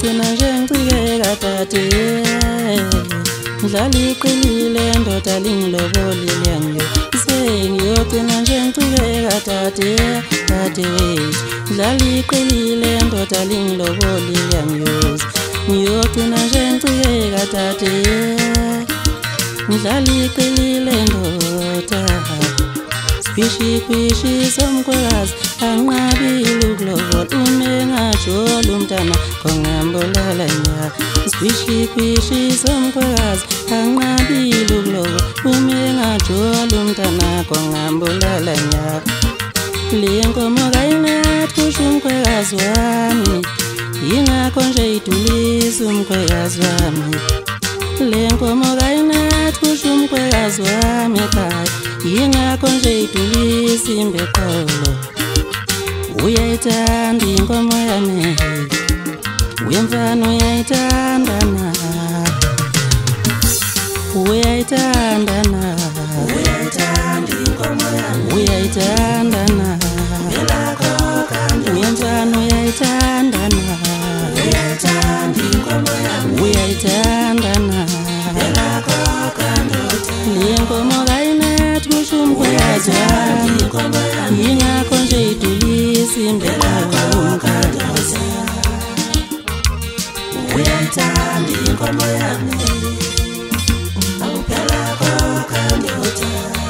ngiyogcina nje ngicike katati ngidlala iqinile ndoda lingilobolile ngiyo ngiyogcina nje ngicike katati dadewethu ngidlala iqinile ndoda lingilobolile ngiyo ngiyogcina nje ngicike katati ngidlala iqinile ndoda Kwishi somkhwekazi anqabile ukulobola umengajola umntana kongambolela nya Kwishi somkhwekazi anqabile ukulobola umengajola umntana kongambolela nya Lenkomo kayinathi kusho umkhwekazi wami yingakho nje idulisa umkhwekazi wami Lenkomo kayinathi kusho umkhwekazi wami ekhaya yingakho nje idulisa imbeqolo uyayithanda inkomo yami uyemfana uyayithanda na uyayithanda na inkomo yami uyayithanda na uyemfana uyayithanda na inkomo yami uyayithanda na Lenkomo kayinathi kusho umkhwekazi wami yingakho nje idulisa imbeqolo uyayithanda inkomo yami awuphela kokandota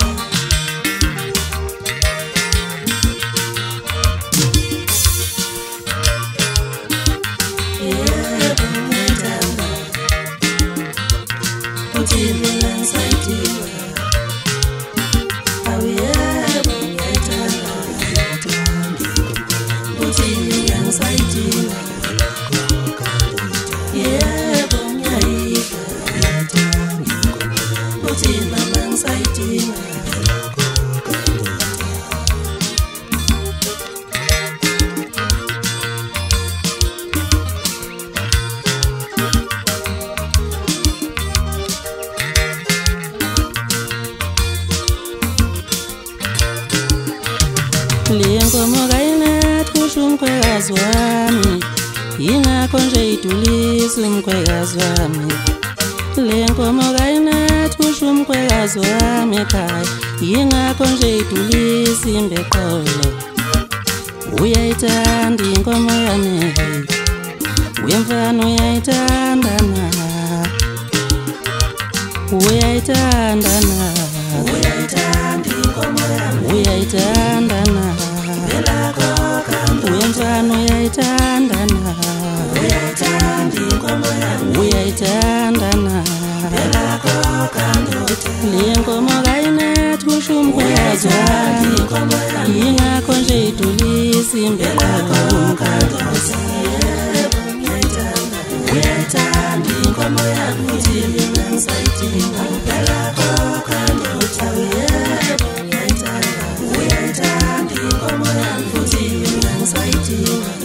Lenkomo kayinathi kusho umkhwekazi wami yingakho nje idulisa umkhwekazi wami Lenkomo kayinathi kusho umkhwekazi wami ekhaya yingakho nje idulisa imbeqolo uyayithanda inkomo yami uyemfana uyayithanda na uyayithanda na inkomo yami uyayithanda na uyemfana uyayithanda na inkomo yami uyayithanda na Lenkomo kayinathi kusho umkhwekazi wami yingakho nje idulisa imbeqolo uyayithanda inkomo yami uyayithanda inkomo yami